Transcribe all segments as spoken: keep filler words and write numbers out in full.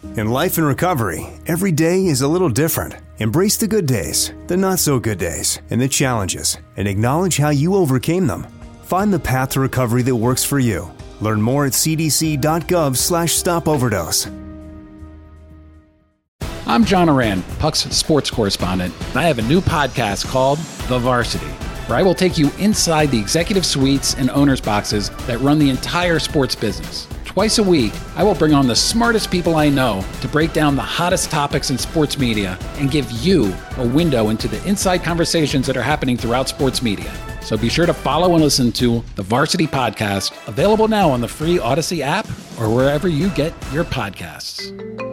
In life and recovery, every day is a little different. Embrace the good days, the not so good days, and the challenges, and acknowledge how you overcame them. Find the path to recovery that works for you. Learn more at cdc.gov slash stop overdose. I'm John Oran, Puck's sports correspondent, and I have a new podcast called The Varsity, where I will take you inside the executive suites and owners' boxes that run the entire sports business. Twice a week, I will bring on the smartest people I know to break down the hottest topics in sports media and give you a window into the inside conversations that are happening throughout sports media. So be sure to follow and listen to the Varsity Podcast, available now on the free Odyssey app or wherever you get your podcasts.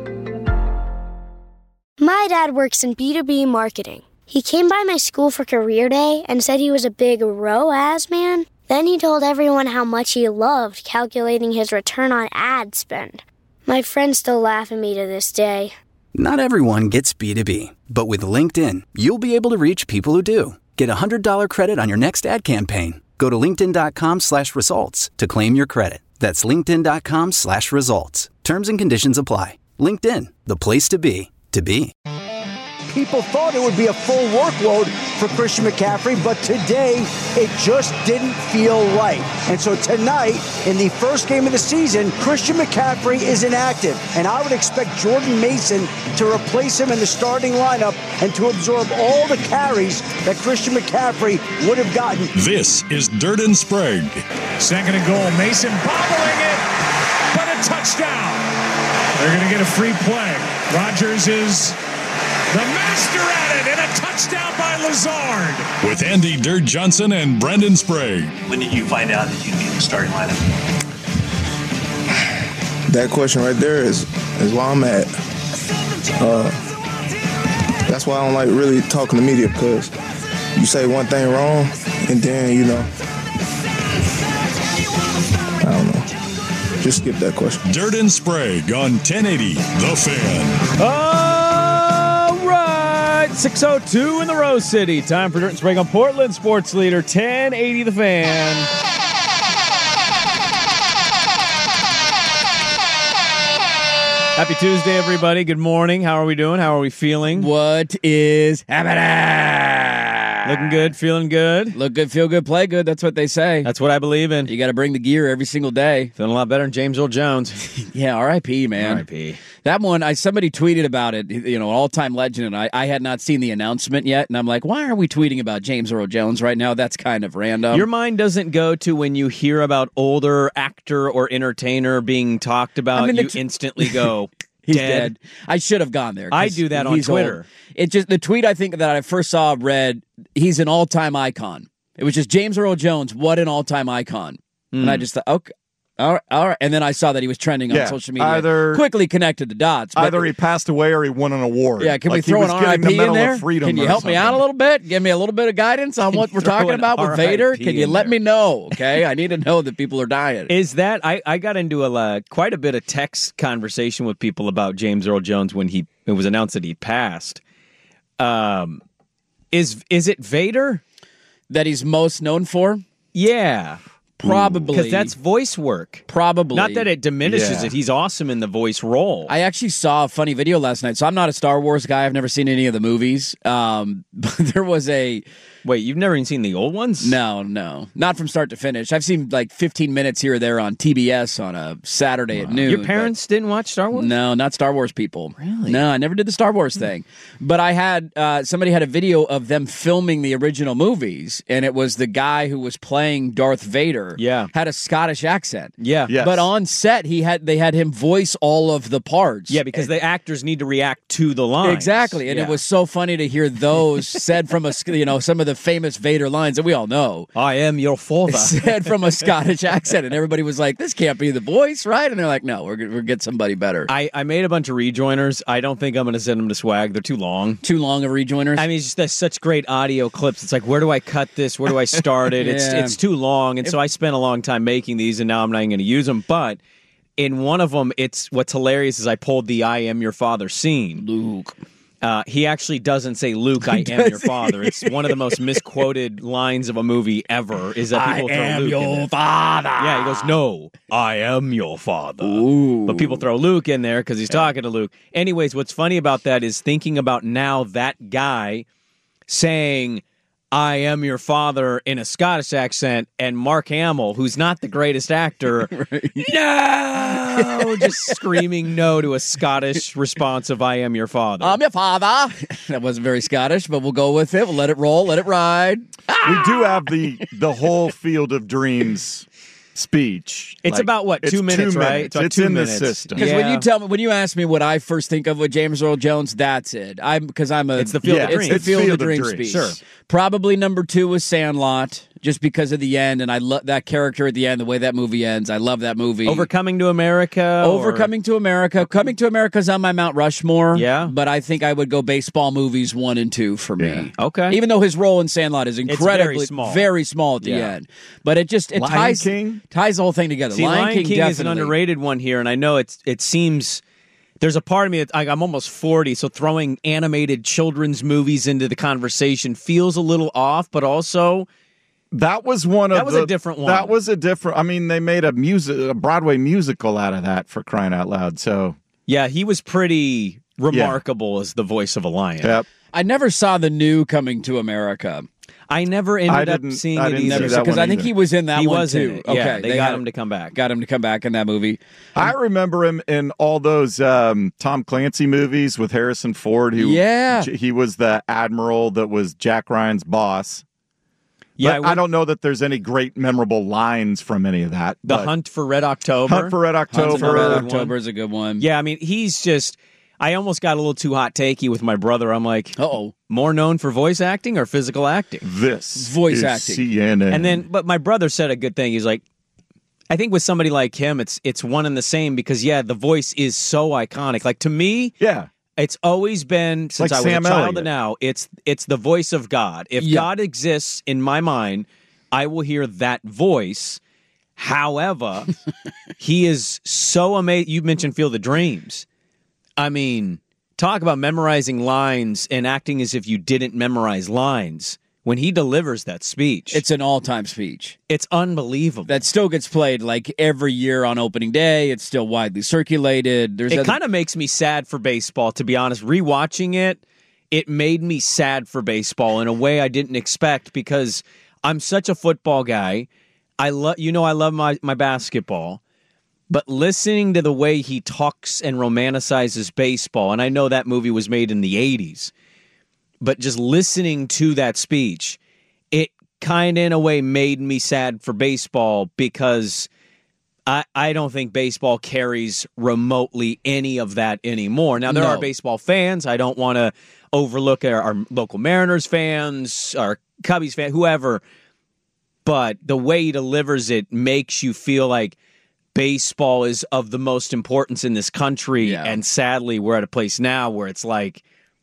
My dad works in B two B marketing. He came by my school for career day and said he was a big R O A S man. Then he told everyone how much he loved calculating his return on ad spend. My friends still laugh at me to this day. Not everyone gets B two B, but with LinkedIn, you'll be able to reach people who do. Get a one hundred dollars credit on your next ad campaign. Go to linkedin.com slash results to claim your credit. That's linkedin.com slash results. Terms and conditions apply. LinkedIn, the place to be, to be. People thought it would be a full workload for Christian McCaffrey, but today it just didn't feel right. And so tonight, in the first game of the season, Christian McCaffrey is inactive, and I would expect Jordan Mason to replace him in the starting lineup and to absorb all the carries that Christian McCaffrey would have gotten. This is Dirt and Sprague. Second and goal, Mason bobbling it, but a touchdown. They're going to get a free play. Rodgers is the master at it, and a touchdown by Lazard. With Andy Dirt Johnson and Brendan Sprague. When did you find out that you'd be in the starting lineup? That question right there is is why I'm at. Uh, that's why I don't like really talking to media, because you say one thing wrong, and then, you know, I don't know. Just skip that question. Dirt and Sprague on ten eighty The Fan. All right, six oh two in the Rose City. Time for Dirt and Sprague on Portland Sports Leader, ten eighty The Fan. Happy Tuesday, everybody. Good morning. How are we doing? How are we feeling? What is happening? Looking good, feeling good. Look good, feel good, play good. That's what they say. That's what I believe in. You got to bring the gear every single day. Feeling a lot better than James Earl Jones. Yeah, R I P, man. R I P That one, I somebody tweeted about it, you know, all-time legend, and I, I had not seen the announcement yet, and I'm like, why are we tweeting about James Earl Jones right now? That's kind of random. Your mind doesn't go to when you hear about older actor or entertainer being talked about, I mean, you t- instantly go... He's dead. dead. I should have gone there. I do that on Twitter. Old. It just the tweet I think that I first saw read, he's an all-time icon. It was just James Earl Jones, what an all-time icon. Mm. And I just thought, okay, all right, all right. And then I saw that he was trending on yeah, social media. Either, quickly connected the dots. But, either he passed away or he won an award. Yeah, can like we throw an R I P the in there? Can you help something. me out a little bit? Give me a little bit of guidance on what we're talking about with Vader? Can you let there. me know? Okay, I need to know that people are dying. Is that I, I got into a uh, quite a bit of text conversation with people about James Earl Jones when he it was announced that he passed. Um, is is it Vader that he's most known for? Yeah. Probably. Because that's voice work. Probably. Not that it diminishes yeah. it. He's awesome in the voice role. I actually saw a funny video last night. So I'm not a Star Wars guy. I've never seen any of the movies. Um, but there was a... Wait, you've never even seen the old ones? No, no. Not from start to finish. I've seen like fifteen minutes here or there on T B S on a Saturday wow. at noon. Your parents didn't watch Star Wars? No, not Star Wars people. Really? No, I never did the Star Wars thing. But I had, uh, somebody had a video of them filming the original movies, and it was the guy who was playing Darth Vader. Yeah. Had a Scottish accent. Yeah. Yes. But on set, he had they had him voice all of the parts. Yeah, because and, the actors need to react to the lines. Exactly, and yeah. it was so funny to hear those said from a, you know, some of the famous Vader lines that we all know. I am your father. Said from a Scottish accent, and everybody was like, this can't be the voice, right? And they're like, no, we're, we're going to get somebody better. I, I made a bunch of rejoiners. I don't think I'm going to send them to Swag. They're too long. Too long of rejoiners? I mean, it's just there's such great audio clips. It's like, where do I cut this? Where do I start it? yeah. It's it's too long, and if, so I spent a long time making these, and now I'm not even going to use them. But in one of them, it's what's hilarious is I pulled the I am your father scene. Luke. Uh, he actually doesn't say, Luke, I am your father. It's one of the most misquoted lines of a movie ever, is that people I throw am Luke in your there. father. Yeah, he goes, no, I am your father. Ooh. But people throw Luke in there because he's talking to Luke. Anyways, what's funny about that is thinking about now that guy saying, I am your father in a Scottish accent, and Mark Hamill, who's not the greatest actor, right. no, just screaming no to a Scottish response of I am your father. I'm your father. That wasn't very Scottish, but we'll go with it. We'll let it roll, let it ride. We do have the the whole Field of Dreams speech. It's Like, about, what, two it's minutes, two right? minutes. It's about It's two in minutes. the system. Because Yeah. when you tell me, when you ask me what I first think of with James Earl Jones, that's it. I'm because I'm a It's the Field Yeah, of it's Dreams. the It's Field, Field of of Dreams Dreams. speech. Sure. Probably number two was Sandlot, just because of the end, and I love that character at the end, the way that movie ends. I love that movie. Overcoming to America. or- Overcoming to America. Coming to America's on my Mount Rushmore. Yeah. But I think I would go baseball movies one and two for me. Yeah. Okay. Even though his role in Sandlot is incredibly very small. very small at the Yeah. end. But it just it Lion ties King? ties the whole thing together. See, Lion, King, is an definitely. underrated one here, and I know it's it seems there's a part of me that I, I'm almost forty, so throwing animated children's movies into the conversation feels a little off, but also That was one of That was the, a different one. That was a different. I mean, they made a music, a Broadway musical out of that, for crying out loud. So yeah, he was pretty remarkable as the voice of a lion. Yep. I never saw the new Coming to America. I never ended I up didn't- seeing I it didn't either see that Because one I think either. he was in that He one was too. in it. Okay, Yeah, they, got had- him to come back. Got him to come back in that movie. I remember him in all those um, Tom Clancy movies with Harrison Ford. Who, Yeah. he was the admiral that was Jack Ryan's boss. Yeah, But I don't know that there's any great memorable lines from any of that. The but Hunt for Red October. Hunt for Red October. Hunt for Red Good one. October is a good one. Yeah, I mean, he's just. I almost got a little too hot takey with my brother. I'm like, Uh-oh. more known for voice acting or physical acting? This Voice is acting. C N N. And then, but my brother said a good thing. He's like, I think with somebody like him, it's it's one and the same because yeah, the voice is so iconic. Like to me, yeah, it's always been since Like I was Sam a child Elliott. to now. It's it's the voice of God. If Yeah. God exists in my mind, I will hear that voice. However, he is so amazing. You mentioned Field of Dreams. I mean, talk about memorizing lines and acting as if you didn't memorize lines. When he delivers that speech, It's an all-time speech. it's unbelievable. That still gets played like every year on opening day. It's still widely circulated. There's It other- kind of makes me sad for baseball, to be honest. Rewatching it, it made me sad for baseball in a way I didn't expect because I'm such a football guy. I love, you know, I love my, my basketball, but listening to the way he talks and romanticizes baseball, and I know that movie was made in the eighties, but just listening to that speech, it kind of in a way made me sad for baseball because I, I don't think baseball carries remotely any of that anymore. Now, there No. are baseball fans. I don't want to overlook our, our local Mariners fans, our Cubbies fans, whoever. But the way he delivers it makes you feel like baseball is of the most importance in this country. Yeah. And sadly, we're at a place now where it's like,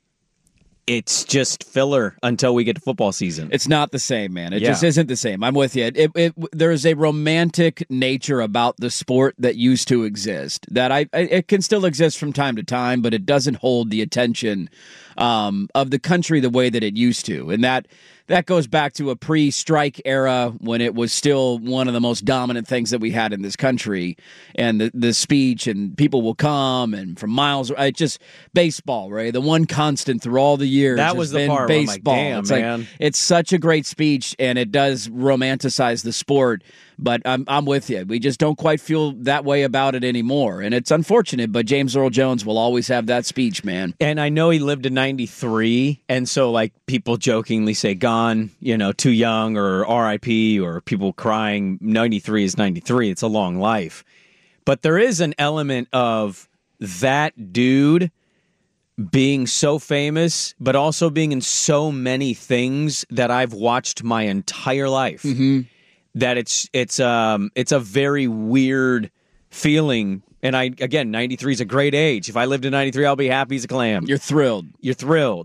it's just filler until we get to football season. It's not the same, man. It Yeah. just isn't the same. I'm with you. It, it, it, there is a romantic nature about the sport that used to exist that I, I it can still exist from time to time, but it doesn't hold the attention um, of the country the way that it used to, and that. That goes back to a pre-strike era when it was still one of the most dominant things that we had in this country. And the, the speech and people will come and from miles. It's just baseball, right? The one constant through all the years. That has was the been part where I'm like, baseball. damn, it's like, man. it's such a great speech and it does romanticize the sport. But I'm I'm with you. We just don't quite feel that way about it anymore. And it's unfortunate, but James Earl Jones will always have that speech, man. And I know he lived to ninety-three, and so like people jokingly say gone, you know, too young or R I P or people crying ninety-three is ninety-three. It's a long life. But there is an element of that dude being so famous, but also being in so many things that I've watched my entire life. Mm-hmm. That it's it's um it's a very weird feeling. And I again, ninety-three is a great age. If I lived in ninety-three, I'll be happy as a clam. You're thrilled. You're thrilled.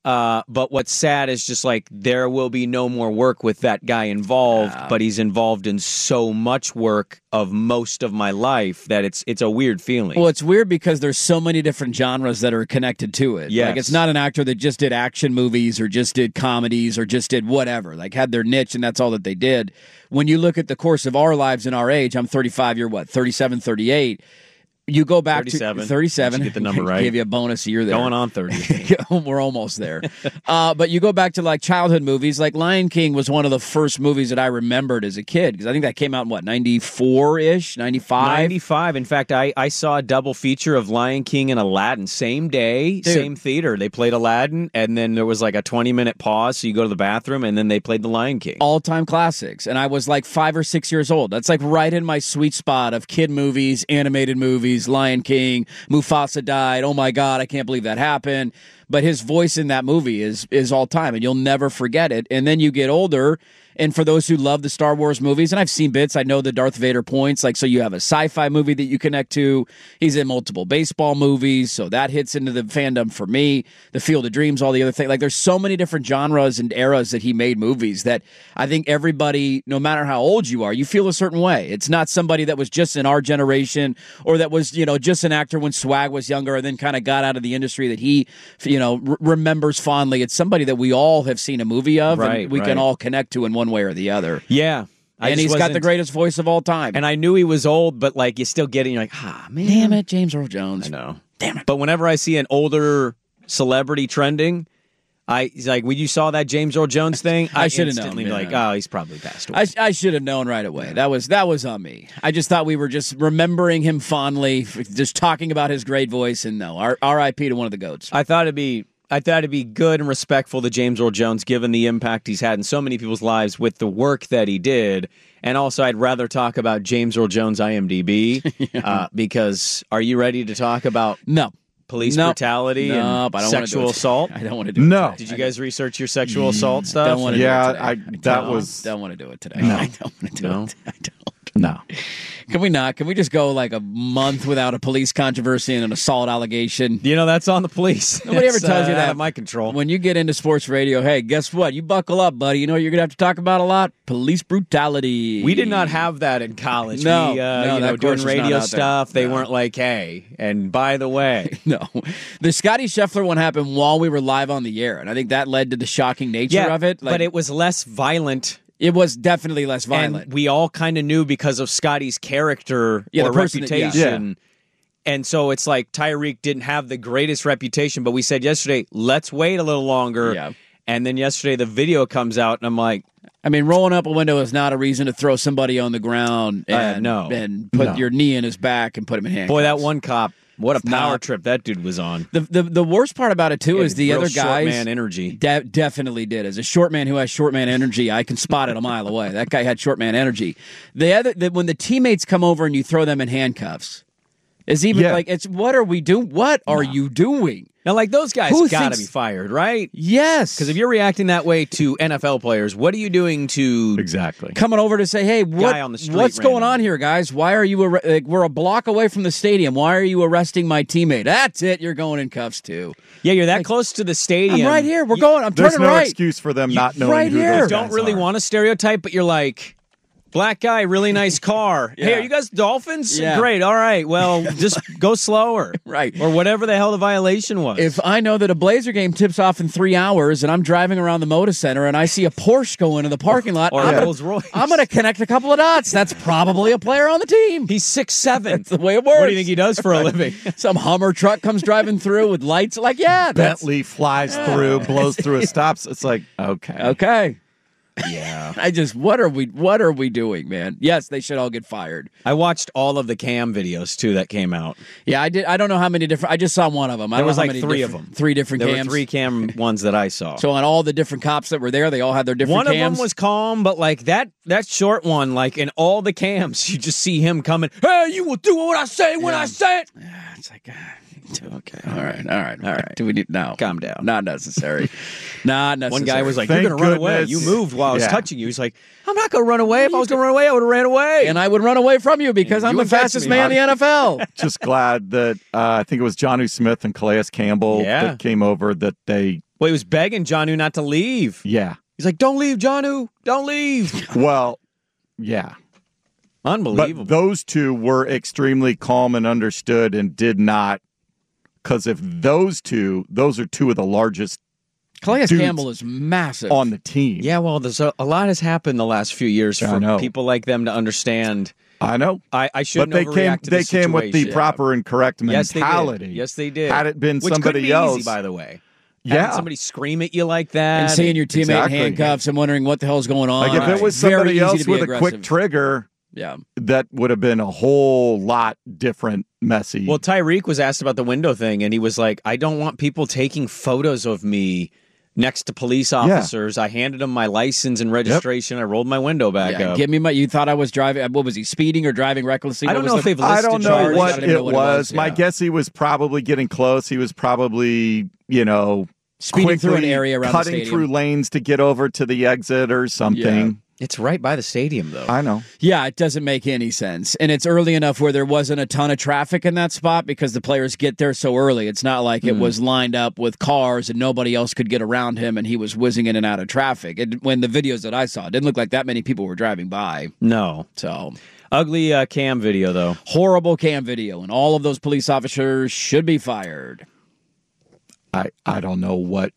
Uh, but what's sad is just like there will be no more work with that guy involved, Uh, but he's involved in so much work of most of my life that it's it's a weird feeling. Well, it's weird because there's so many different genres that are connected to it. Yes. Like, it's not an actor that just did action movies or just did comedies or just did whatever, like had their niche and that's all that they did. When you look at the course of our lives in our age, I'm thirty-five, you're what, thirty-seven, thirty-eight. You go back thirty-seven. to thirty-seven. Did you get the number right? Give you a bonus. You're there. Going on thirty. We're almost there. uh, but you go back to like childhood movies. Like Lion King was one of the first movies that I remembered as a kid because I think that came out in what, ninety-four ish, ninety-five? ninety-five. In fact, I, I saw a double feature of Lion King and Aladdin. Same day, Dude. same theater. They played Aladdin, and then there was like a twenty minute pause, so you go to the bathroom, and then they played the Lion King. All time classics. And I was like five or six years old. That's like right in my sweet spot of kid movies, animated movies, Lion King. Mufasa died. Oh my God, I can't believe that happened. But his voice in that movie is is all time, and you'll never forget it. And then you get older, and for those who love the Star Wars movies, and I've seen bits, I know the Darth Vader points, like, so you have a sci-fi movie that you connect to. He's in multiple baseball movies, so that hits into the fandom for me. The Field of Dreams, all the other things. Like, there's so many different genres and eras that he made movies that I think everybody, no matter how old you are, you feel a certain way. It's not somebody that was just in our generation or that was, you know, just an actor when Swag was younger and then kind of got out of the industry that he, you know, r- remembers fondly. It's somebody that we all have seen a movie of, Right, and we right. can all connect to in one way or the other. Yeah. I And just he's got the wasn't- greatest voice of all time. And I knew he was old, but like you still get it. And you're like, ah, man. Damn it, James Earl Jones. I know. Damn it. But whenever I see an older celebrity trending, I he's like when you saw that James Earl Jones thing, I I, should have instantly known, be like, yeah. oh, he's probably passed away. I, I should have known right away. That was that was on me. I just thought we were just remembering him fondly, just talking about his great voice, and no, R- R.I.P. to one of the GOATs. I thought it'd be I thought it'd be good and respectful to James Earl Jones, given the impact he's had in so many people's lives with the work that he did. And also, I'd rather talk about James Earl Jones' I M D B yeah. uh, because are you ready to talk about no police nope. brutality nope, and I don't sexual wanna do it. assault? I don't want to do it. No. Today. Did you guys research your sexual assault stuff? Don't want to Yeah, do it today. I- I that don't, was- don't want to do it today. No. I don't want to do No? it. I don't. No. Can we not? Can we just go like a month without a police controversy and an assault allegation? You know, that's on the police. Nobody ever That's, tells uh, you that. out of my control. When you get into sports radio, hey, guess what? You buckle up, buddy. You know what you're going to have to talk about a lot? Police brutality. We did not have that in college. No, we, uh, no, you that know, doing course was not radio out there. stuff. They No. weren't like, hey, and by the way, No. The Scotty Scheffler one happened while we were live on the air, and I think that led to the shocking nature yeah, of it. Like, but it was less violent. it was definitely less violent. And we all kind of knew because of Scotty's character Yeah, or the person that- yeah. reputation. And so it's like Tyreek didn't have the greatest reputation, but we said yesterday, let's wait a little longer. Yeah. And then yesterday the video comes out, and I'm like, I mean, rolling up a window is not a reason to throw somebody on the ground and, Uh, no. and put No. your knee in his back and put him in handcuffs. boy, that one cop, what a It's power not- trip that dude was on. The, the the worst part about it too is the Real other short guys. man energy. De- definitely did. As a short man who has short man energy, I can spot it a mile away. That guy had short man energy. The other, the, when the teammates come over and you throw them in handcuffs, is even Yeah. like it's what are we doing? What are you doing? Now, like, those guys Who got to thinks- be fired, right? Yes, Because if you're reacting that way to N F L players, what are you doing to Exactly. coming over to say, "Hey, what, Guy on the street what's going randomly. on here, guys? Why are you? Ar- like, we're a block away from the stadium. Why are you arresting my teammate? That's it. You're going in cuffs too. Yeah, you're that close to the stadium. I'm right here. We're You- going. I'm There's turning no right. excuse for them not knowing right who here. those don't guys really are. want to stereotype, but you're like, black guy, really nice car. Hey, Yeah. are you guys Dolphins? Yeah. Great. All right. Well, just go slower. Right. Or whatever the hell the violation was. If I know that a Blazer game tips off in three hours and I'm driving around the Moda Center and I see a Porsche go into the parking lot, Or I'm a gonna- Rolls Royce. I'm going to connect a couple of dots. That's probably a player on the team. He's six seven. That's the way it works. What do you think he does for a living? Some Hummer truck comes driving through with lights. Like, yeah, that's Bentley flies through, blows through a stops. It's like, okay. okay. Yeah. I just, what are we, what are we doing, man? Yes, they should all get fired. I watched all of the Cam videos, too, that came out. Yeah, I did. I don't know how many different. I just saw one of them. I There don't was know how like many three of different- them. Three different There cams. were three Cam ones that I saw. So on all the different cops that were there, they all had their different One of cams. them was calm, but like that that short one, like in all the cams, you just see him coming, hey, you will do what I say when I say it. It's like, okay, all right, all right, all right. Do we need no? Calm down. Not necessary. Not necessary. One guy was like, Thank "You're gonna run away." goodness. You moved while I was Yeah. touching you. He's like, "I'm not gonna run away. If I was gonna run away, I would have ran away." And I would run away from you because You I'm the would catch fastest me. man in the N F L. Just glad that uh, I think it was Jonnu Smith and Calais Campbell Yeah. that came over that they, well, he was begging Jonnu not to leave. yeah. He's like, "Don't leave, Jonnu. Don't leave." Well, yeah. Unbelievable. But those two were extremely calm and understood and did not, because if those two, those are two of the largest Calais dudes Campbell is massive on the team. yeah, well, there's a, a lot has happened the last few years I for know. people like them to understand. I know. I, I But shouldn't they came. overreact to They the came with the situation. proper and correct Yes, they did. mentality. Yes, they did. Had it been Which somebody could be else, easy, by the way. yeah. Having somebody scream at you like that, and seeing your teammate Exactly. in handcuffs and wondering what the hell's going on. Like if it was Very somebody easy else to be with a aggressive. quick trigger, Yeah. that would have been a whole lot different, messy. Well, Tyreek was asked about the window thing, and he was like, "I don't want people taking photos of me next to police officers. I handed them my license and registration. I rolled my window back Yeah, up." give me my. You thought I was driving. What was he speeding or driving recklessly? I What don't was know the- if they've I listed don't know charges. what I don't even it know what it was. was, My yeah. guess he was probably getting close. He was probably, you know, Speeding through an quickly area around the cutting stadium. through lanes to get over to the exit or something. It's right by the stadium, though. I know. Yeah, it doesn't make any sense. And it's early enough where there wasn't a ton of traffic in that spot because the players get there so early. It's not like it Mm. was lined up with cars and nobody else could get around him and he was whizzing in and out of traffic. It, when the videos that I saw, it didn't look like that many people were driving by. No. So, Ugly uh, cam video, though. horrible cam video. And all of those police officers should be fired. I, I don't know what,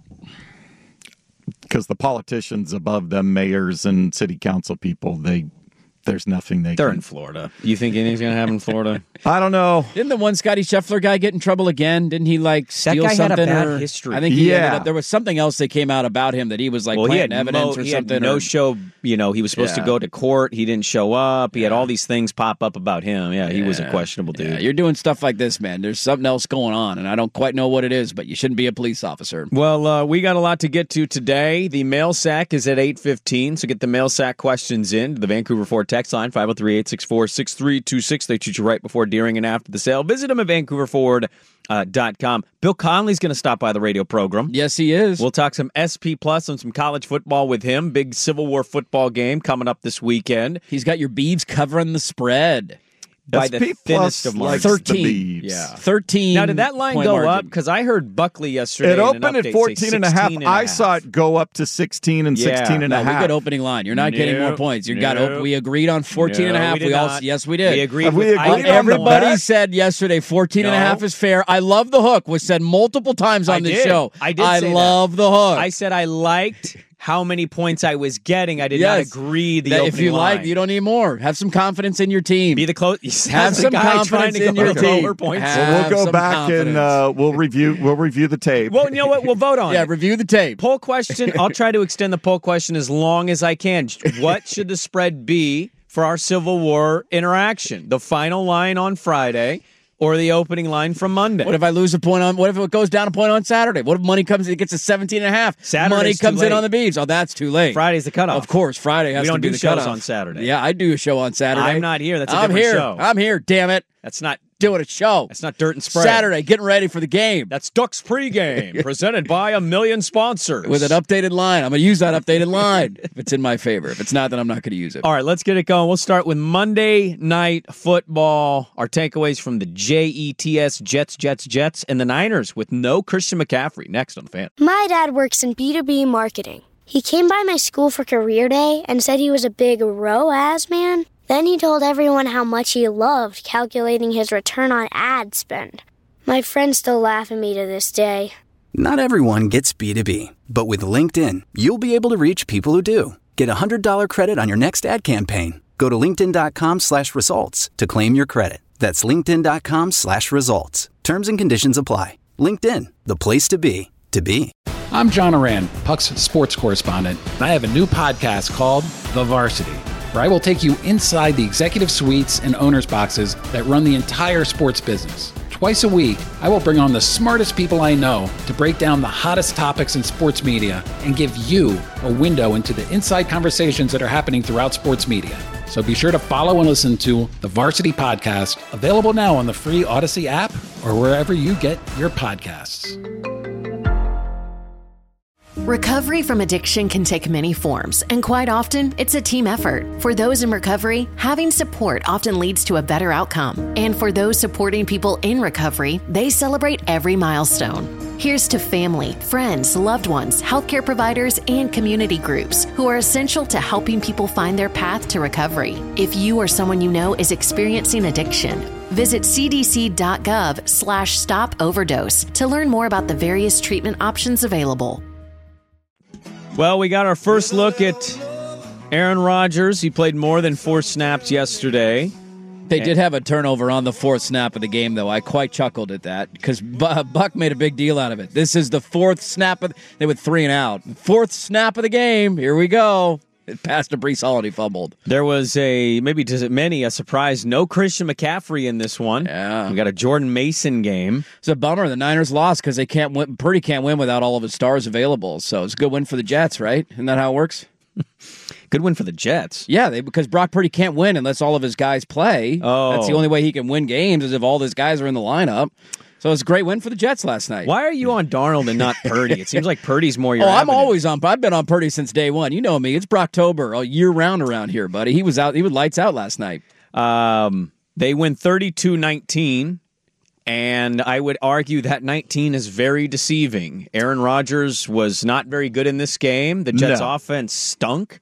because the politicians above them, mayors and city council people, they there's nothing they They're can. in Florida. You think anything's going to happen in Florida? I don't know. Didn't the one Scotty Scheffler guy get in trouble again? Didn't he like steal guy had a something? bad or, history. I think he Yeah. ended up, there was something else that came out about him that he was like well, he had planting evidence mo- or he something. Had no or, show. You know, he was supposed Yeah. to go to court. He didn't show up. He had all these things pop up about him. Yeah, he was a Yeah. questionable dude. Yeah, you're doing stuff like this, man. There's something else going on, and I don't quite know what it is, but you shouldn't be a police officer. Well, uh, we got a lot to get to today. The mail sack is at eight fifteen, so get the mail sack questions in to the Vancouver Ford text line, five oh three, eight six four, six three two six. They shoot you right before, during, and after the sale. Visit them at vancouver ford dot com. Bill Conley's going to stop by the radio program. Yes, he is. We'll talk some S P Plus and some college football with him. Big Civil War football game coming up this weekend. He's got your Beavs covering the spread. By the S P thinnest Plus of likes margins. the thirteen. Beavs. Yeah. thirteen. Now, did that line point go margin. up? Because I heard Buckley yesterday. It in an opened update at fourteen say and a half. sixteen and a I half. saw it go up to sixteen and Yeah. sixteen and No, a we half. got opening line. You're not getting more Nope. points. You got. Nope. We agreed on fourteen and a No, half. we did We all. not. Yes, we did. We agreed. Have we with, agreed I on did the Everybody bet? said yesterday fourteen and a No. half is fair. I love the hook. Was said multiple times on I this did. show. I did I say that. love the hook. I said I liked how many points I was getting. I did Yes. not agree the That opening if you line. like, you don't need more. Have some confidence in your team. Be the close. Have some confidence in your team. Lower points. Have Well, we'll go some back confidence. and uh, we'll review. We'll review the tape. Well, you know what? We'll vote on yeah, it. review the tape. Poll question. I'll try to extend the poll question as long as I can. What should the spread be for our Civil War interaction? The final line on Friday or the opening line from Monday? What if I lose a point on? What if it goes down a point on Saturday? What if money comes? It gets a seventeen and a half. Saturday's money too comes in late. on the Beavs. Oh, that's too late. Friday's the cutoff. Of course, Friday has We to don't be do the shows cutoff. on Saturday. Yeah, I do a show on Saturday. I'm not here. That's a I'm different here. show. I'm here. Damn it! That's not Doing a show. That's not dirt and spray. Saturday, getting ready for the game. That's Ducks pregame, presented by a million sponsors. With an updated line. I'm going to use that updated line if it's in my favor. If it's not, then I'm not going to use it. All right, let's get it going. We'll start with Monday Night Football. Our takeaways from the J E T S, Jets, Jets, Jets, and the Niners with no Christian McCaffrey. Next on the Fan. My dad works in B two B marketing. He came by my school for career day and said he was a big R O A S man. Then he told everyone how much he loved calculating his return on ad spend. My friends still laugh at me to this day. Not everyone gets B two B, but with LinkedIn, you'll be able to reach people who do. Get a one hundred dollars credit on your next ad campaign. Go to linkedin.com slash results to claim your credit. That's linkedin.com slash results. Terms and conditions apply. LinkedIn, the place to be, to be. I'm John Oran, Puck's sports correspondent, and I have a new podcast called The Varsity, where I will take you inside the executive suites and owners' boxes that run the entire sports business. Twice a week, I will bring on the smartest people I know to break down the hottest topics in sports media and give you a window into the inside conversations that are happening throughout sports media. So be sure to follow and listen to the Varsity Podcast, available now on the free Odyssey app or wherever you get your podcasts. Recovery from addiction can take many forms, and quite often, it's a team effort. For those in recovery, having support often leads to a better outcome. And for those supporting people in recovery, they celebrate every milestone. Here's to family, friends, loved ones, healthcare providers, and community groups who are essential to helping people find their path to recovery. If you or someone you know is experiencing addiction, visit cdc.gov slash stop overdose to learn more about the various treatment options available. Well, we got our first look at Aaron Rodgers. He played more than four snaps yesterday. They did have a turnover on the fourth snap of the game, though. I quite chuckled at that because Buck made a big deal out of it. This is the fourth snap. Of, they went three and out. Fourth snap of the game. Here we go. It passed to Breece Hall and he fumbled. There was a, maybe to many, a surprise. No Christian McCaffrey in this one. Yeah. We got a Jordan Mason game. It's a bummer. The Niners lost because they can't win. Purdy can't win without all of his stars available. So it's a good win for the Jets, right? Isn't that how it works? Good win for the Jets. Yeah, they, because Brock Purdy can't win unless all of his guys play. Oh. That's the only way he can win games is if all his guys are in the lineup. So it's a great win for the Jets last night. Why are you on Darnold and not Purdy? It seems like Purdy's more your Oh, avenue. I'm always on. I've been on Purdy since day one. You know me. It's Brocktober all year round around here, buddy. He was out. He was lights out last night. Um, they win thirty-two nineteen, and I would argue that nineteen is very deceiving. Aaron Rodgers was not very good in this game. The Jets' No. offense stunk.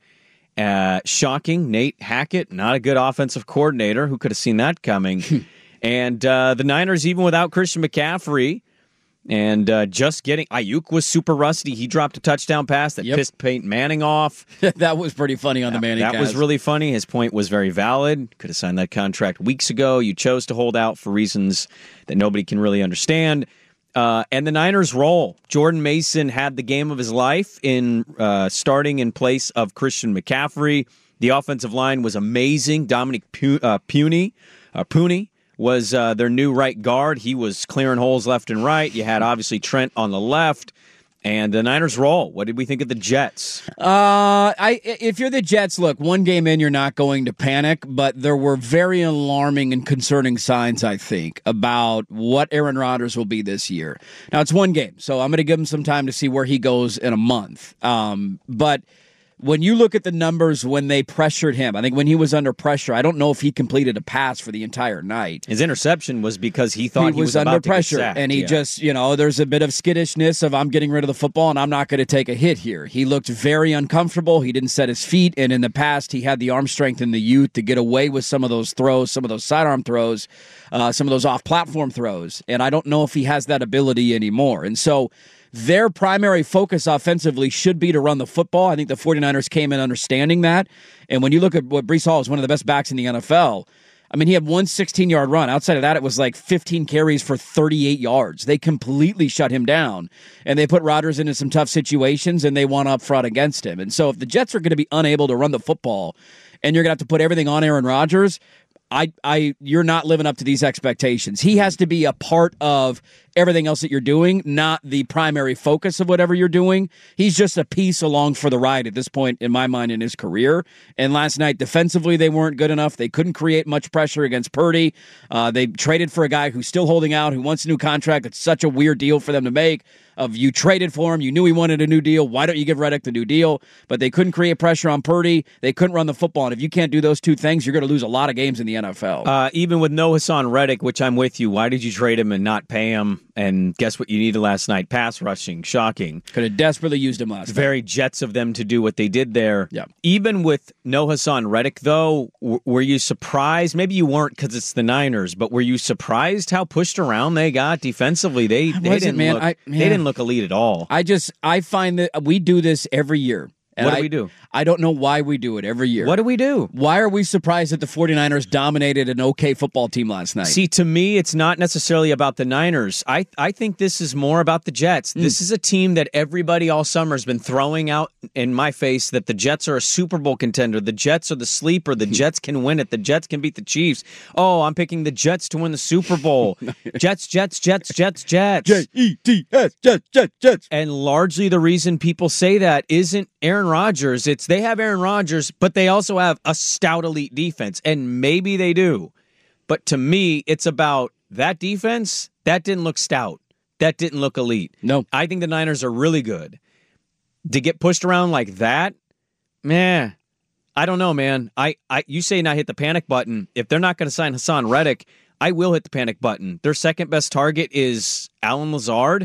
Uh, shocking. Nate Hackett, not a good offensive coordinator. Who could have seen that coming? And uh, the Niners, even without Christian McCaffrey, and uh, just getting Ayuk was super rusty. He dropped a touchdown pass that Yep. pissed Peyton Manning off. That was pretty funny on the Manning That cast. was really funny. His point was very valid. Could have signed that contract weeks ago. You chose to hold out for reasons that nobody can really understand. Uh, and the Niners roll. Jordan Mason had the game of his life in uh, starting in place of Christian McCaffrey. The offensive line was amazing. Dominic Pu- uh, Puni, uh, Puni was uh, their new right guard. He was clearing holes left and right. You had obviously Trent on the left. And the Niners roll. What did we think of the Jets? Uh, I if you're the Jets, look, one game in, you're not going to panic, but there were very alarming and concerning signs, I think, about what Aaron Rodgers will be this year. Now, it's one game, so I'm going to give him some time to see where he goes in a month. Um, but when you look at the numbers when they pressured him, I think when he was under pressure, I don't know if he completed a pass for the entire night. His interception was because he thought he was, he was under about to get pressure, sacked, and he yeah. just, you know, there's a bit of skittishness of I'm getting rid of the football and I'm not going to take a hit here. He looked very uncomfortable. He didn't set his feet, and in the past, he had the arm strength and the youth to get away with some of those throws, some of those sidearm throws, uh, some of those off-platform throws, and I don't know if he has that ability anymore. And so their primary focus offensively should be to run the football. I think the 49ers came in understanding that. And when you look at what Breece Hall is one of the best backs in the N F L, I mean, he had one sixteen-yard run. Outside of that, it was like fifteen carries for thirty-eight yards. They completely shut him down, and they put Rodgers into some tough situations, and they won up front against him. And so if the Jets are going to be unable to run the football, and you're going to have to put everything on Aaron Rodgers, I, I, you're not living up to these expectations. He has to be a part of everything else that you're doing, not the primary focus of whatever you're doing. He's just a piece along for the ride at this point, in my mind, in his career. And last night, defensively, they weren't good enough. They couldn't create much pressure against Purdy. Uh, they traded for a guy who's still holding out, who wants a new contract. It's such a weird deal for them to make. Of you traded for him, you knew he wanted a new deal. Why don't you give Reddick the new deal? But they couldn't create pressure on Purdy. They couldn't run the football. And if you can't do those two things, you're going to lose a lot of games in the N F L. Uh, even with no Hassan Reddick, which I'm with you, why did you trade him and not pay him? And guess what you needed last night? Pass rushing. Shocking. Could have desperately used him last night. Very Jets of them to do what they did there. Yeah. Even with no Hassan Reddick, though, w- were you surprised? Maybe you weren't because it's the Niners, but were you surprised how pushed around they got defensively? They, they, didn't, man. look, I, they didn't look elite at all. I just, I find that we do this every year. And what do I, we do? I don't know why we do it every year. What do we do? Why are we surprised that the 49ers dominated an okay football team last night? See, to me, it's not necessarily about the Niners. I, I think this is more about the Jets. Mm. This is a team that everybody all summer has been throwing out in my face that the Jets are a Super Bowl contender. The Jets are the sleeper. The Jets can win it. The Jets can beat the Chiefs. Oh, I'm picking the Jets to win the Super Bowl. Jets, Jets, Jets, Jets, Jets. J E T S, Jets, Jets, Jets. And largely the reason people say that isn't Aaron Rodgers, it's they have Aaron Rodgers, but they also have a stout elite defense, and maybe they do. But to me, it's about that defense, that didn't look stout. That didn't look elite. No. I think the Niners are really good. To get pushed around like that, meh. I don't know, man. I, I you say not hit the panic button. If they're not going to sign Hassan Reddick, I will hit the panic button. Their second best target is Alan Lazard.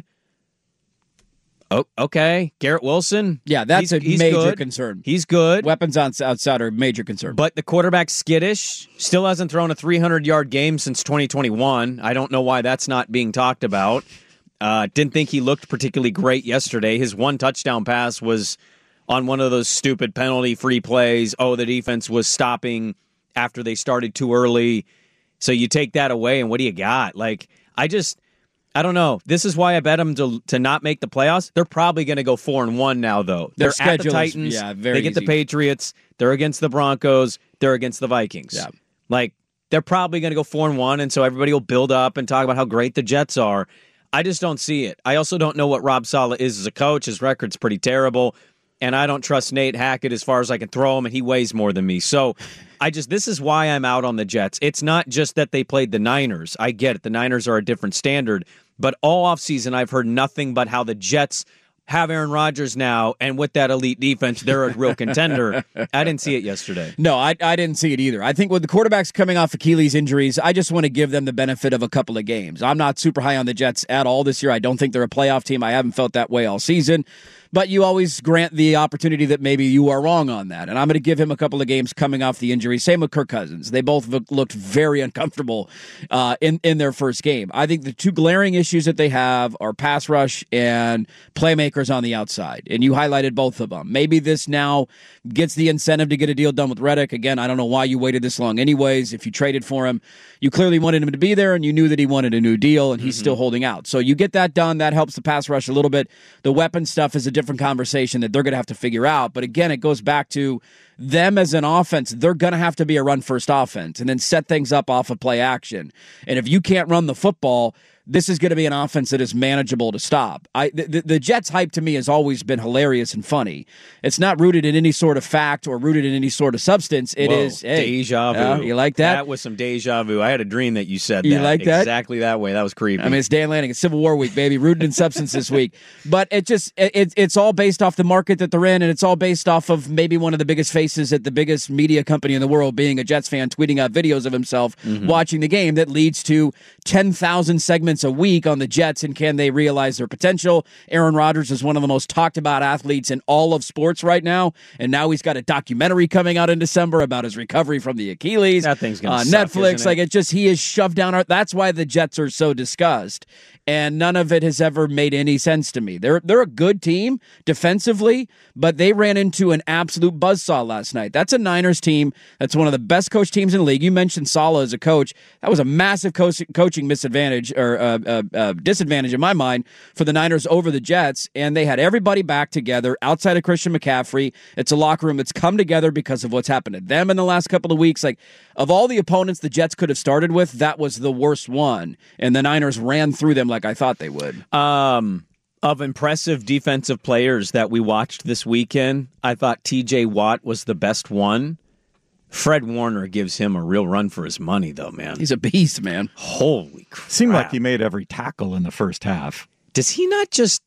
Oh, okay. Garrett Wilson. Yeah, that's he's, a he's major good. concern. He's good. Weapons on outside are a major concern. But the quarterback's skittish. Still hasn't thrown a three hundred yard game since twenty twenty-one. I don't know why that's not being talked about. Uh, didn't think he looked particularly great yesterday. His one touchdown pass was on one of those stupid penalty-free plays. Oh, the defense was stopping after they started too early. So you take that away, and what do you got? Like, I just... I don't know. This is why I bet them to to not make the playoffs. They're probably going to go four and one now, though. Their They're at the schedule is- Titans. yeah, very they get easy. the Patriots. They're against the Broncos. They're against the Vikings. Yeah. Like, they're probably going to go four and one, and so everybody will build up and talk about how great the Jets are. I just don't see it. I also don't know what Rob Saleh is as a coach. His record's pretty terrible, and I don't trust Nate Hackett as far as I can throw him, and he weighs more than me. So I just this is why I'm out on the Jets. It's not just that they played the Niners. I get it. The Niners are a different standard. But all offseason, I've heard nothing but how the Jets have Aaron Rodgers now, and with that elite defense, they're a real contender. I didn't see it yesterday. No, I, I didn't see it either. I think with the quarterbacks coming off Achilles injuries, I just want to give them the benefit of a couple of games. I'm not super high on the Jets at all this year. I don't think they're a playoff team. I haven't felt that way all season. But you always grant the opportunity that maybe you are wrong on that. And I'm going to give him a couple of games coming off the injury. Same with Kirk Cousins. They both look, looked very uncomfortable uh, in, in their first game. I think the two glaring issues that they have are pass rush and playmakers on the outside. And you highlighted both of them. Maybe this now gets the incentive to get a deal done with Reddick. Again, I don't know why you waited this long anyways. If you traded for him, you clearly wanted him to be there, and you knew that he wanted a new deal, and he's mm-hmm. still holding out. So you get that done. That helps the pass rush a little bit. The weapon stuff is a different conversation that they're going to have to figure out. But again, it goes back to them as an offense. They're going to have to be a run-first offense and then set things up off of play action. And if you can't run the football, this is going to be an offense that is manageable to stop. I the, the Jets' hype to me has always been hilarious and funny. It's not rooted in any sort of fact or rooted in any sort of substance. It Whoa, is hey, deja vu. Uh, you like that? That was some deja vu. I had a dream that you said you that. like that? Exactly that way. That was creepy. I mean, it's Dan Lanning. It's Civil War week, baby. Rooted in substance this week. But it just it, it's all based off the market that they're in, and it's all based off of maybe one of the biggest faces at the biggest media company in the world being a Jets fan, tweeting out videos of himself mm-hmm. watching the game that leads to ten thousand segments a week on the Jets, and can they realize their potential? Aaron Rodgers is one of the most talked about athletes in all of sports right now, and now he's got a documentary coming out in December about his recovery from the Achilles. That thing's gonna on suck, Netflix. isn't it? Like it just he is shoved down our. That's why the Jets are so discussed, and none of it has ever made any sense to me. They're they're a good team defensively, but they ran into an absolute buzzsaw last night. That's a Niners team that's one of the best coach teams in the league. You mentioned Saleh as a coach. That was a massive co- coaching misadvantage or uh, uh, uh, disadvantage in my mind for the Niners over the Jets, and they had everybody back together outside of Christian McCaffrey. It's a locker room that's come together because of what's happened to them in the last couple of weeks. Like, of all the opponents the Jets could have started with, that was the worst one, and the Niners ran through them like I thought they would. Um, of impressive defensive players that we watched this weekend, I thought T J Watt was the best one. Fred Warner gives him a real run for his money, though, man. He's a beast, man. Holy crap. Seemed like he made every tackle in the first half. Does he not just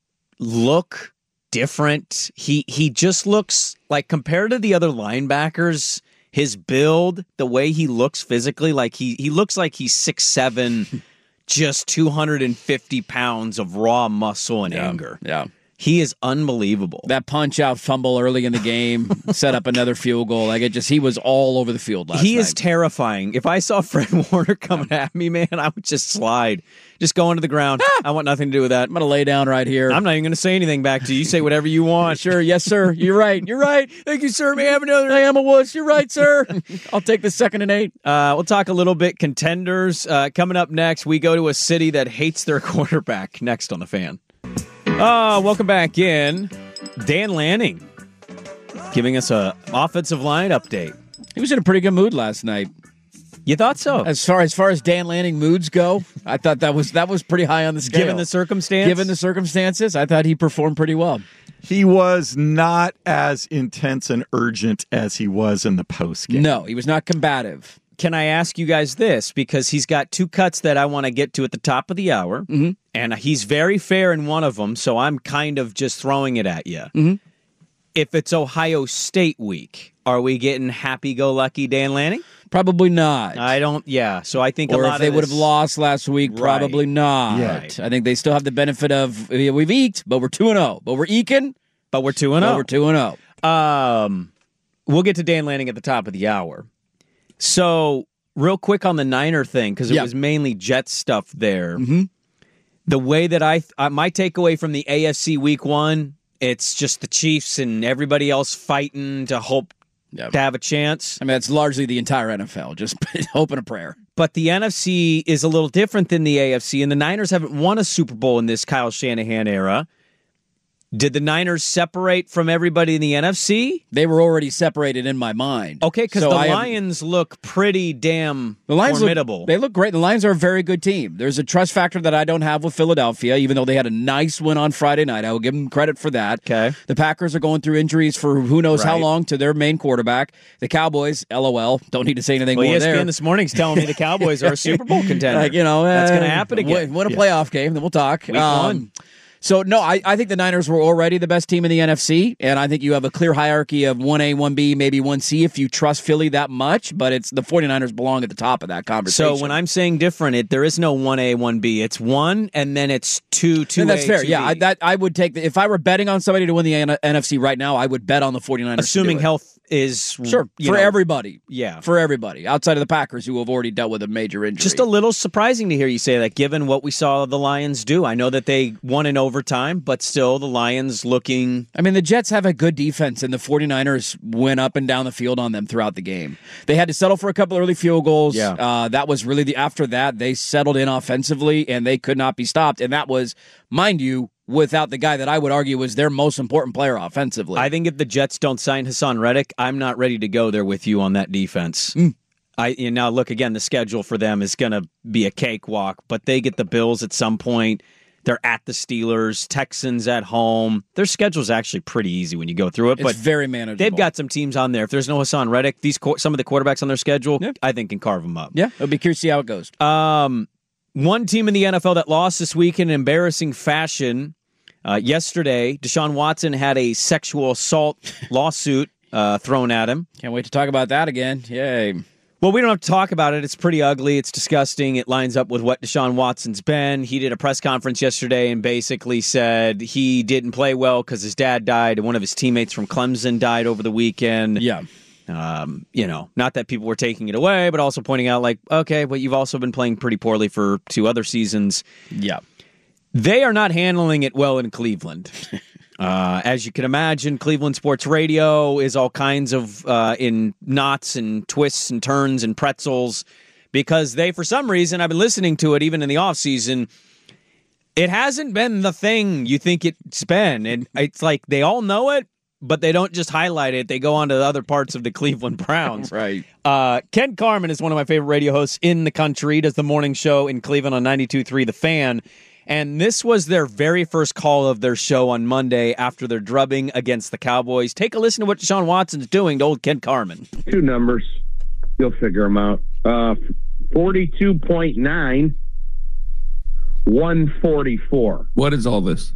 look different? He he just looks like, compared to the other linebackers, his build, the way he looks physically, like he, he looks like he's six seven, just two hundred fifty pounds of raw muscle and yeah, anger. Yeah. He is unbelievable. That punch-out fumble early in the game set up another field goal. Like it just, he was all over the field last he night. He is terrifying. If I saw Fred Warner coming at me, man, I would just slide. Just go into the ground. I want nothing to do with that. I'm going to lay down right here. I'm not even going to say anything back to you. You say whatever you want. Sure. Yes, sir. You're right. You're right. Thank you, sir. May I have another? I am a wuss. You're right, sir. I'll take the second and eight. Uh, we'll talk a little bit contenders. Uh, coming up next, we go to a city that hates their quarterback. Next on The Fan. Uh, welcome back in. Dan Lanning giving us a offensive line update. He was in a pretty good mood last night. You thought so? As far as far as Dan Lanning moods go, I thought that was that was pretty high on the scale. Given the circumstance? Given the circumstances, I thought he performed pretty well. He was not as intense and urgent as he was in the postgame. No, he was not combative. Can I ask you guys this? Because he's got two cuts that I want to get to at the top of the hour, mm-hmm. and he's very fair in one of them, so I'm kind of just throwing it at you. Mm-hmm. If it's Ohio State week, are we getting happy-go-lucky Dan Lanning? Probably not. I don't, yeah. So I think or a lot if they of would have this, lost last week, probably right. not. Right. I think they still have the benefit of, we've eked, but we're two and oh. But we're eking, but we're two and oh. But we're two and oh. Um, we'll get to Dan Lanning at the top of the hour. So, real quick on the Niner thing, because it yeah. was mainly Jets stuff there. Mm-hmm. The way that I, uh, my takeaway from the A F C week one, it's just the Chiefs and everybody else fighting to hope yep. to have a chance. I mean, that's largely the entire N F L, just hope and a prayer. But the N F C is a little different than the A F C, and the Niners haven't won a Super Bowl in this Kyle Shanahan era. Did the Niners separate from everybody in the N F C? They were already separated in my mind. Okay, because so the I Lions have, look pretty damn the Lions formidable. Look, they look great. The Lions are a very good team. There's a trust factor that I don't have with Philadelphia, even though they had a nice win on Friday night. I will give them credit for that. Okay. The Packers are going through injuries for who knows right. how long to their main quarterback. The Cowboys, LOL, don't need to say anything well, more E S P N there. this morning's telling me the Cowboys are a Super Bowl contender. Like, you know, that's uh, going to happen again. Win, win a yeah. playoff game, then we'll talk. Week um, one. So, no, I, I think the Niners were already the best team in the N F C, and I think you have a clear hierarchy of one A, one B, maybe one C if you trust Philly that much, but it's the 49ers belong at the top of that conversation. So when I'm saying different, it, there is no one A, one B. It's one, and then it's two, two and that's A, fair. two Yeah, B. I, that, I would take the, if I were betting on somebody to win the N F C right now, I would bet on the 49ers. Assuming health is sure you for know, everybody. Yeah, for everybody outside of the Packers who have already dealt with a major injury. Just a little surprising to hear you say that, given what we saw the Lions do. I know that they won in overtime, but still the Lions looking. I mean, the Jets have a good defense, and the 49ers went up and down the field on them throughout the game. They had to settle for a couple early field goals. Yeah. Uh, that was really the after that they settled in offensively, and they could not be stopped. And that was, mind you, without the guy that I would argue was their most important player offensively. I think if the Jets don't sign Hassan Reddick, I'm not ready to go there with you on that defense. Mm. I you know, look, again, the schedule for them is going to be a cakewalk, but they get the Bills at some point. They're at the Steelers, Texans at home. Their schedule's actually pretty easy when you go through it. It's but very manageable. They've got some teams on there. If there's no Hassan Reddick, these some of the quarterbacks on their schedule, yeah. I think can carve them up. Yeah, I'll be curious to see how it goes. Um, one team in the N F L that lost this week in embarrassing fashion. Uh, yesterday, Deshaun Watson had a sexual assault lawsuit uh, thrown at him. Can't wait to talk about that again. Yay. Well, we don't have to talk about it. It's pretty ugly. It's disgusting. It lines up with what Deshaun Watson's been. He did a press conference yesterday and basically said he didn't play well because his dad died and one of his teammates from Clemson died over the weekend. Yeah. Um, you know, not that people were taking it away, but also pointing out, like, okay, but you've also been playing pretty poorly for two other seasons. Yeah. They are not handling it well in Cleveland. Uh, as you can imagine, Cleveland sports radio is all kinds of uh, in knots and twists and turns and pretzels because they, for some reason, I've been listening to it even in the offseason, it hasn't been the thing you think it's been. And it's like they all know it, but they don't just highlight it. They go on to the other parts of the Cleveland Browns. Right. Uh, Ken Carman is one of my favorite radio hosts in the country. He does the morning show in Cleveland on ninety-two point three The Fan. And this was their very first call of their show on Monday after their drubbing against the Cowboys. Take a listen to what Deshaun Watson's doing to old Ken Carman. Two numbers. You'll figure them out. Uh, forty-two point nine, one forty-four. What is all this?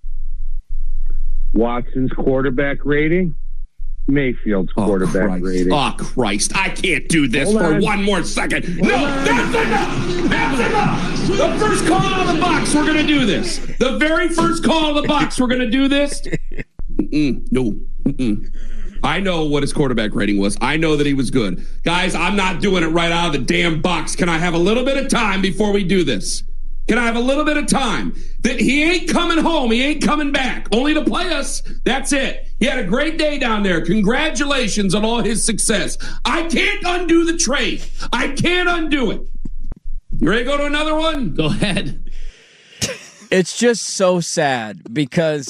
Watson's quarterback rating. Mayfield's quarterback oh, rating. Oh, Christ. I can't do this Hold for on. one more second. Hold no, on. that's enough. That's enough. The first call out of the box, we're going to do this. The very first call out of the box, we're going to do this. Mm-mm, no. Mm-mm. I know what his quarterback rating was. I know that he was good. Guys, I'm not doing it right out of the damn box. Can I have a little bit of time before we do this? Can I have a little bit of time? That he ain't coming home. He ain't coming back. Only to play us. That's it. He had a great day down there. Congratulations on all his success. I can't undo the trade. I can't undo it. You ready to go to another one? Go ahead. It's just so sad because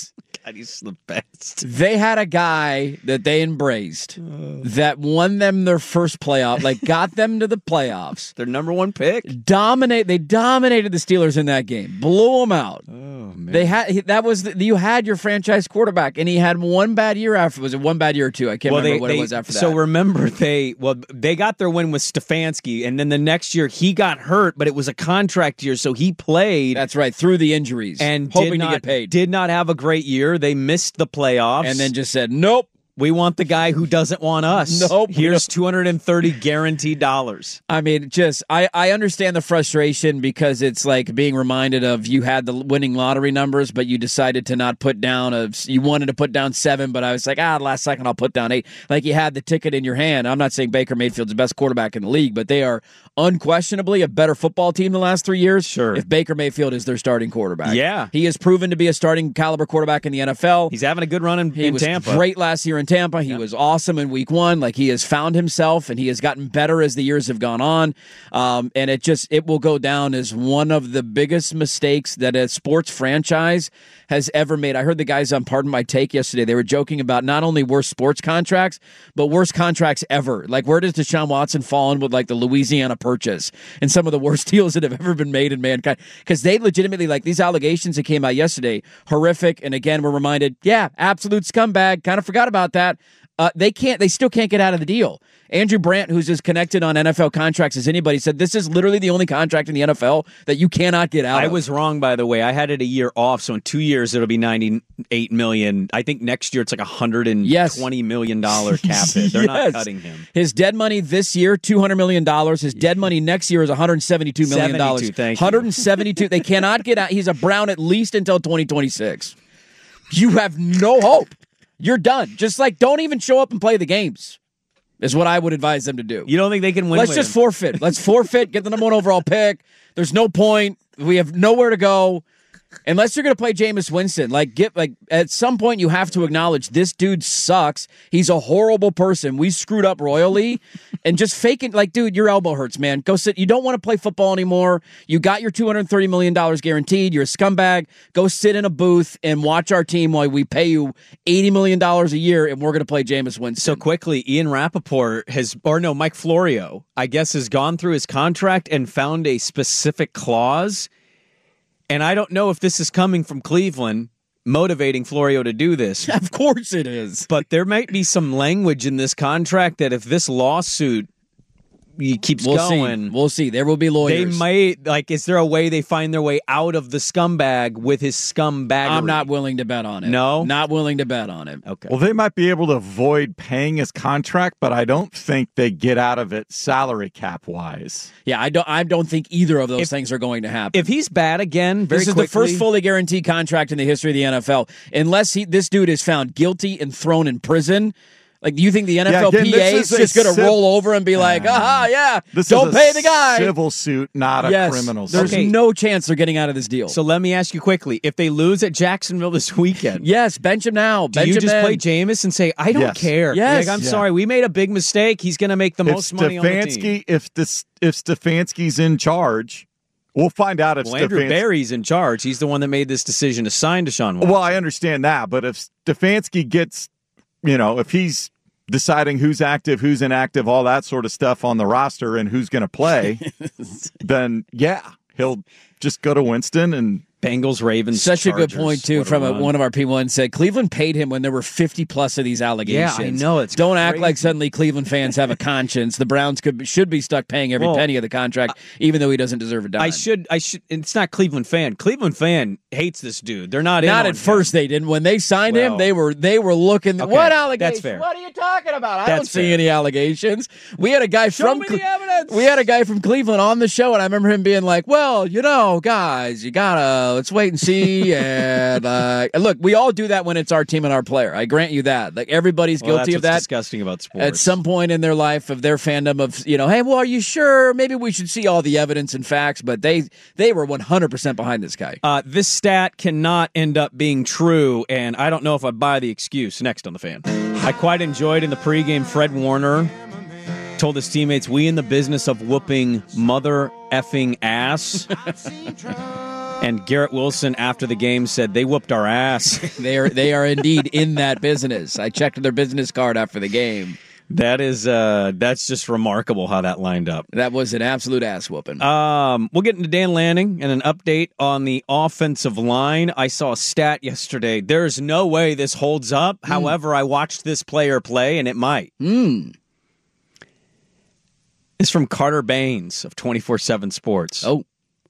God, he's the best. They had a guy that they embraced that won them their first playoff, like got them to the playoffs. Their number one pick. Dominate. They dominated the Steelers in that game. Blew them out. Oh man. They had that was the, you had your franchise quarterback, and he had one bad year after. Was it one bad year or two? I can't well, remember they, what they, it was after that. So remember, they well they got their win with Stefanski, and then the next year he got hurt, but it was a contract year, so he played. That's right, through the injuries and hoping did not, to get paid. Did not have a great year. They missed the playoffs, and then just said, "Nope, we want the guy who doesn't want us." Nope. Here's two hundred thirty guaranteed dollars. I mean, just I, I understand the frustration because it's like being reminded of you had the winning lottery numbers, but you decided to not put down a. You wanted to put down seven, but I was like, ah, last second I'll put down eight. Like you had the ticket in your hand. I'm not saying Baker Mayfield's the best quarterback in the league, but they are unquestionably a better football team the last three years. Sure. If Baker Mayfield is their starting quarterback, yeah, he has proven to be a starting caliber quarterback in the N F L. He's having a good run in, he in was Tampa. Great last year in Tampa. He yeah. was awesome in week one. Like he has found himself and he has gotten better as the years have gone on. Um, and it just, it will go down as one of the biggest mistakes that a sports franchise has ever made. I heard the guys on Pardon My Take yesterday. They were joking about not only worst sports contracts, but worst contracts ever. Like where does Deshaun Watson fall in with like the Louisiana Purchase and some of the worst deals that have ever been made in mankind? Because they legitimately, like these allegations that came out yesterday, horrific. And again, we're reminded, yeah, absolute scumbag. Kind of forgot about that. Uh, they can't. They still can't get out of the deal. Andrew Brandt, who's as connected on N F L contracts as anybody, said this is literally the only contract in the N F L that you cannot get out I of. was wrong, by the way. I had it a year off, so in two years it'll be ninety-eight million dollars. I think next year it's like a one hundred twenty million dollars cap hit. They're yes. not cutting him. His dead money this year, two hundred million dollars. His dead money next year is one hundred seventy-two million dollars. seventy-two, thank you. one hundred seventy-two. They cannot get out. He's a Brown at least until twenty twenty-six. You have no hope. You're done. Just like don't even show up and play the games is what I would advise them to do. You don't think they can win? Let's with just him? forfeit. Let's forfeit, get the number one overall pick. There's no point. We have nowhere to go. Unless you're going to play Jameis Winston, like get like at some point you have to acknowledge this dude sucks. He's a horrible person. We screwed up royally, and just faking like, dude, your elbow hurts, man. Go sit. You don't want to play football anymore. You got your two hundred thirty million dollars guaranteed. You're a scumbag. Go sit in a booth and watch our team while we pay you eighty million dollars a year, and we're going to play Jameis Winston. So quickly, Ian Rappaport has, or no, Mike Florio, I guess, has gone through his contract and found a specific clause. And I don't know if this is coming from Cleveland, motivating Florio to do this. Of course it is. But there might be some language in this contract that if this lawsuit he keeps we'll going. See. We'll see. There will be lawyers. They might, like, is there a way they find their way out of the scumbag with his scumbaggery? I'm not willing to bet on it. No? Not willing to bet on it. Okay. Well, they might be able to avoid paying his contract, but I don't think they get out of it salary cap wise. Yeah, I don't I don't think either of those if, things are going to happen. If he's bad again, very This is quickly, the first fully guaranteed contract in the history of the N F L. Unless he, this dude is found guilty and thrown in prison. Like, do you think the N F L yeah, again, P A is just going to civ- roll over and be like, aha, yeah, this don't is a pay the guy? Civil suit, not a yes, criminal suit. There's Okay. no chance they're getting out of this deal. So let me ask you quickly: if they lose at Jacksonville this weekend, yes, bench him now. Do bench you him just in. play Jameis and say, "I don't Yes. care"? Yes. Like, I'm Yeah. sorry, we made a big mistake. He's going to make the if most money on the team. Stefanski, if this, if Stefanski's in charge, we'll find out if Well, Andrew Stefanski. Barry's in charge. He's the one that made this decision to sign Deshaun Watson. Well, I understand that, but if Stefanski gets, you know, if he's deciding who's active, who's inactive, all that sort of stuff on the roster and who's going to play, then yeah, he'll just go to Winston and Bengals, Ravens, Such Chargers, a good point, too, what a from a, run. one of our people and said Cleveland paid him when there were fifty plus of these allegations. Yeah, I know. It's Don't act crazy. like suddenly Cleveland fans have a conscience. The Browns could should be stuck paying every Well, penny of the contract, even though he doesn't deserve a dime. I should, I should. It's not Cleveland fan. Cleveland fan hates this dude. They're not. Not in at on first him. they didn't. When they signed Well, him, they were they were looking. okay, What allegations? that's fair. What are you talking about? I That's don't see fair. any allegations. We had a guy Show from me Cle- the evidence. we had a guy from Cleveland on the show, and I remember him being like, "Well, you know, guys, you gotta let's wait and see." and uh, look, we all do that when it's our team and our player. I grant you that. Like everybody's Well, guilty that's of that. what's disgusting about sports. At some point in their life, of their fandom, of you know, hey, well, are you sure? Maybe we should see all the evidence and facts. But they they were one hundred percent behind this guy. Uh, this stat cannot end up being true, and I don't know if I buy the excuse. Next on The Fan. I quite enjoyed in the pregame, Fred Warner told his teammates, we in the business of whooping mother effing ass. And Garrett Wilson, after the game, said they whooped our ass. they are they are indeed in that business. I checked their business card after the game. That is, uh, that's just remarkable how that lined up. That was an absolute ass whooping. Um, we'll get into Dan Lanning and an update on the offensive line. I saw a stat yesterday. There's no way this holds up. Mm. However, I watched this player play, and it might. Mm. It's from Carter Baines of twenty-four seven Sports. Oh.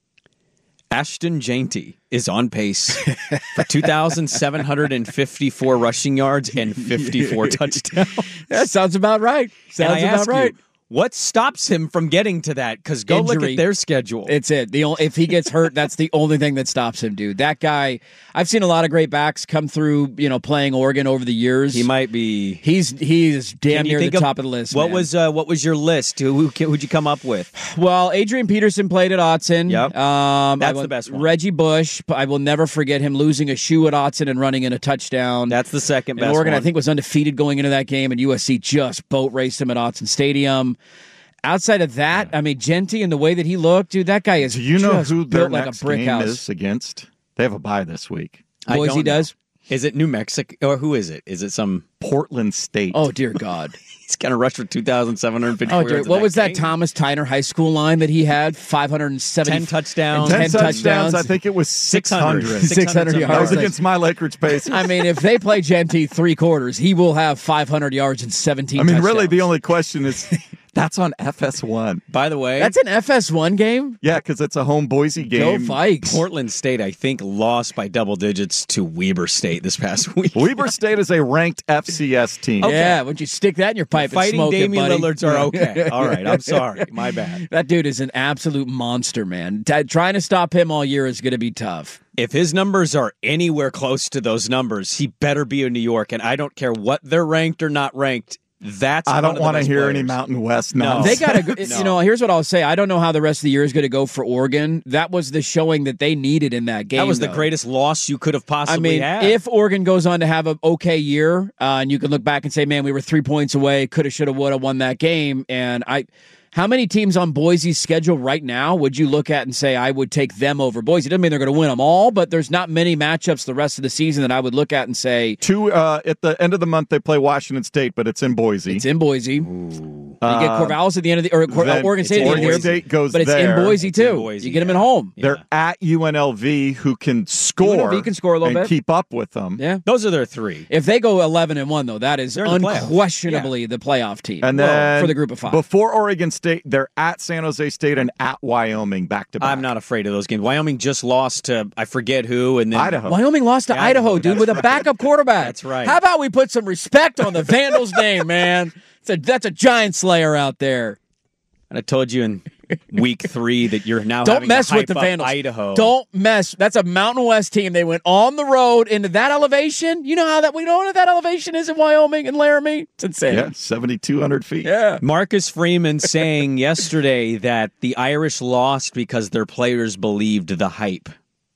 Ashton Jeanty is on pace for two thousand seven hundred fifty-four rushing yards and fifty-four touchdowns. That sounds about right. Sounds about right. You, what stops him from getting to that? Because go Injury. look at their schedule. It's it. The only, if he gets hurt, that's the only thing that stops him, dude. That guy, I've seen a lot of great backs come through, you know, playing Oregon over the years. He might be. He's he's damn near the of, top of the list. What man. was uh, what was your list? Who who'd you come up with? Well, Adrian Peterson played at Autzen. Yep, um, that's will, the best one. Reggie Bush. I will never forget him losing a shoe at Autzen and running in a touchdown. That's the second best. And Oregon, one. I think, was undefeated going into that game, and U S C just boat raced him at Autzen Stadium. Outside of that, I mean, Jeanty and the way that he looked, dude, that guy is Do you know just who their built like next a brick game house. is against? They have a bye this week. Boise does? Is it New Mexico? Or who is it? Is it some Portland State? Oh, dear God. He's going to rush for two thousand seven hundred fifty. Oh, dear. What was that Thomas Tyner High School line that he had? five hundred seventy ten touchdowns. ten, ten touchdowns. touchdowns. I think it was six hundred. six hundred yards. That was against my Lakers Pacers. I mean, if they play Jeanty three quarters, he will have five hundred yards and seventeen I mean, touchdowns. really, the only question is that's on F S one. By the way, that's an F S one game? Yeah, because it's a home Boise game. Go Vikes. Portland State, I think, lost by double digits to Weber State this past week. Weber State is a ranked F C S team. Okay. Yeah, why don't you stick that in your pipe Fighting and smoke Damian it, buddy? Lillards are okay. All right, I'm sorry. My bad. That dude is an absolute monster, man. T- trying to stop him all year is going to be tough. If his numbers are anywhere close to those numbers, he better be in New York, and I don't care what they're ranked or not ranked. That's I don't want to hear players. any Mountain West. No, No, they got to. no. You know, here's what I'll say. I don't know how the rest of the year is going to go for Oregon. That was the showing that they needed in that game. That was though. the greatest loss you could have I possibly mean, had. if Oregon goes on to have an okay year, uh, and you can look back and say, "Man, we were three points away. Coulda, shoulda, woulda won that game." And I. How many teams on Boise's schedule right now would you look at and say, I would take them over Boise? It doesn't mean they're going to win them all, but there's not many matchups the rest of the season that I would look at and say. Two, uh, at the end of the month, they play Washington State, but it's in Boise. It's in Boise. Ooh. You get Corvallis at the end of the, or Cor- Then Oregon State at the end Oregon of the year. State goes but it's there. in Boise, It's too. in Boise, you get them yeah. at home. They're at U N L V, who can score, U N L V can score a little and bit. keep up with them. Yeah. Those are their three. If they go eleven and one, though, that is They're in the playoffs. unquestionably yeah. the playoff team. And well, then for the group of five. Before Oregon State, they're at San Jose State and at Wyoming back to back. I'm not afraid of those games. Wyoming just lost to I forget who, and then Idaho. Wyoming lost to Yeah, Idaho, Idaho, dude, that's with a right. backup quarterback. That's right. How about we put some respect on the Vandals' name, man? It's a, that's a giant slayer out there. And I told you in week three that you're now Don't having mess to with hype the up Vandals. Idaho. Don't mess. That's a Mountain West team. They went on the road into that elevation. You know how that we know what that elevation is in Wyoming and Laramie. It's insane. Yeah, seventy-two hundred feet. Yeah. Marcus Freeman saying yesterday that the Irish lost because their players believed the hype.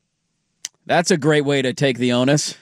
That's a great way to take the onus.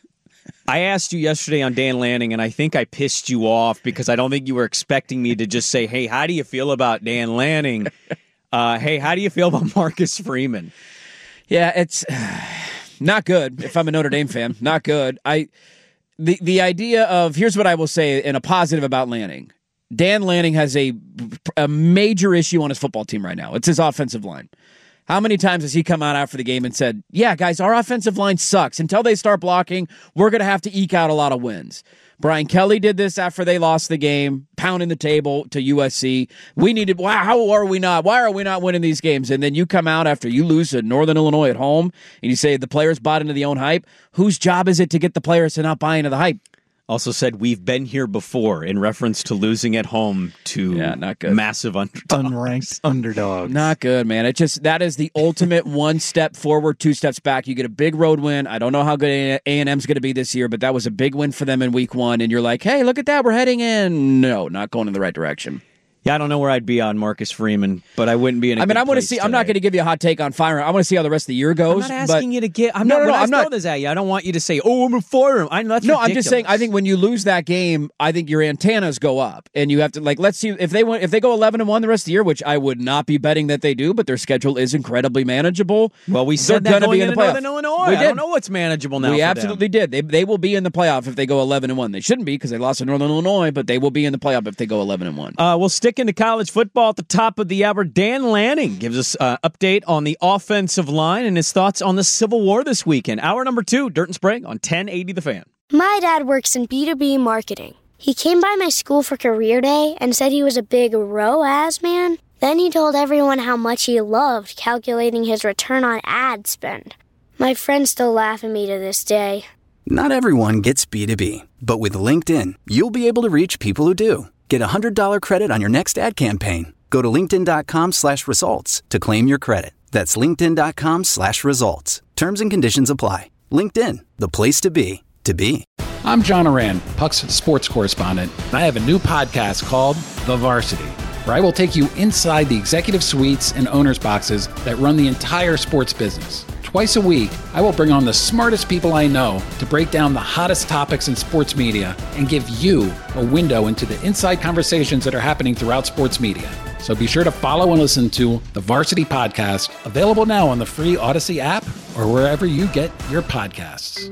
I asked you yesterday on Dan Lanning, and I think I pissed you off because I don't think you were expecting me to just say, hey, how do you feel about Dan Lanning? Uh, hey, how do you feel about Marcus Freeman? Yeah, it's not good. If I'm a Notre Dame fan, not good. I the the idea of here's what I will say in a positive about Lanning. Dan Lanning has a a major issue on his football team right now. It's his offensive line. How many times has he come out after the game and said, yeah, guys, our offensive line sucks. Until they start blocking, we're going to have to eke out a lot of wins. Brian Kelly did this after they lost the game, pounding the table to U S C. We needed, wow, how are we not? Why are we not winning these games? And then you come out after you lose to Northern Illinois at home, and you say the players bought into the own hype. Whose job is it to get the players to not buy into the hype? Also said, we've been here before in reference to losing at home to yeah, not good. massive underdogs. Unranked underdogs. Not good, man. It just that is the ultimate one step forward, two steps back. You get a big road win. I don't know how good A and M's going to be this year, but that was a big win for them in week one. And you're like, hey, look at that. We're heading in. No, not going in the right direction. Yeah, I don't know where I'd be on Marcus Freeman, but I wouldn't be in a I mean, good I want to place see. today. I'm not going to give you a hot take on firing. I want to see how the rest of the year goes. I'm not asking but, you to get. I'm no, not. no, no, When I I'm throw not. this at you, I don't want you to say, "Oh, I'm gonna fire him." I know that's no, ridiculous. I'm just saying. I think when you lose that game, I think your antennas go up, and you have to like. Let's see if they went. If they go eleven and one the rest of the year, which I would not be betting that they do, but their schedule is incredibly manageable. Well, we said they're that going going to be in into the playoff. Northern Illinois. We I did. don't know what's manageable now. We for absolutely them. did. They they will be in the playoff if they go eleven and one. They shouldn't be because they lost to Northern Illinois, but they will be in the playoff if they go eleven and one. Uh, we'll stick into college football at the top of the hour. Dan Lanning gives us an uh, update on the offensive line and his thoughts on the Civil War this weekend. Hour number two, Dirt and Sprague on ten eighty The Fan. My dad works in B two B marketing. He came by my school for career day and said he was a big R O A S man. Then he told everyone how much he loved calculating his return on ad spend. My friends still laugh at me to this day. Not everyone gets B two B, but with LinkedIn, you'll be able to reach people who do. Get a one hundred dollars credit on your next ad campaign. Go to linkedin.com slash results to claim your credit. That's linkedin.com slash results. Terms and conditions apply. LinkedIn, the place to be, to be. I'm John Oran, Puck's sports correspondent, and I have a new podcast called The Varsity, where I will take you inside the executive suites and owners' boxes that run the entire sports business. Twice a week, I will bring on the smartest people I know to break down the hottest topics in sports media and give you a window into the inside conversations that are happening throughout sports media. So be sure to follow and listen to the Varsity Podcast, available now on the free Odyssey app or wherever you get your podcasts.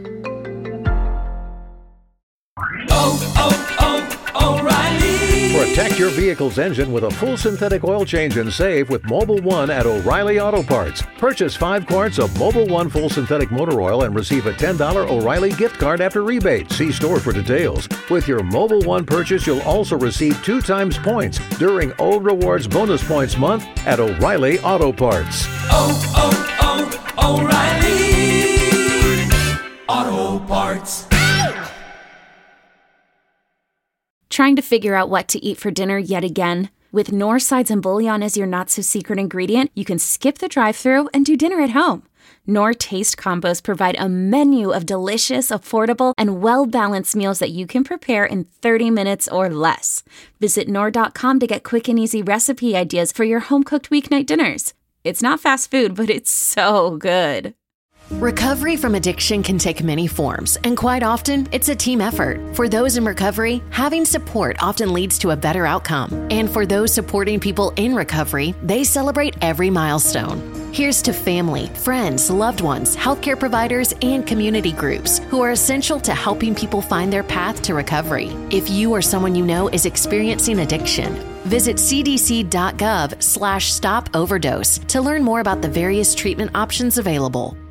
Oh, oh, oh, O'Reilly. Protect your vehicle's engine with a full synthetic oil change and save with Mobil one at O'Reilly Auto Parts. Purchase five quarts of Mobil one full synthetic motor oil and receive a ten dollars O'Reilly gift card after rebate. See store for details. With your Mobil one purchase, you'll also receive two times points during O Rewards Bonus Points Month at O'Reilly Auto Parts. Oh, oh, oh, O'Reilly Auto Parts. Trying to figure out what to eat for dinner yet again? With Knorr sides and bouillon as your not-so-secret ingredient, you can skip the drive-thru and do dinner at home. Knorr Taste Combos provide a menu of delicious, affordable, and well-balanced meals that you can prepare in thirty minutes or less. Visit Knorr dot com to get quick and easy recipe ideas for your home-cooked weeknight dinners. It's not fast food, but it's so good. Recovery from addiction can take many forms, and quite often, it's a team effort. For those in recovery, having support often leads to a better outcome. And for those supporting people in recovery, they celebrate every milestone. Here's to family, friends, loved ones, healthcare providers, and community groups who are essential to helping people find their path to recovery. If you or someone you know is experiencing addiction, visit cdc.gov slash stop overdose to learn more about the various treatment options available.